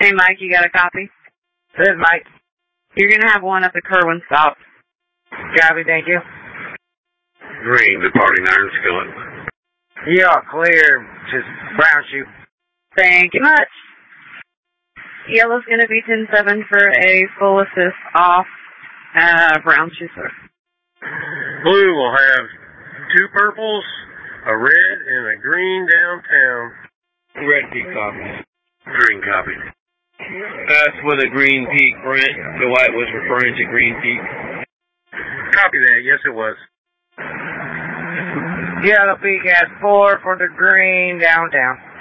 Hey, Mike, you got a copy? This is Mike. You're going to have one at the Kerwin stop. Copy, thank you. Green, departing Iron Skillet. You are clear. Just brown shoe. Thank you much. Yellow's going to be 10-7 for a full assist off brown shoe, sir. Blue will have 2 purples, a red, and a green downtown. Red peak copy. Green copy. That's with a green peak, Brent. The white was referring to green peak. Copy that. Yes, it was. Yellow Peak has 4 for the green downtown.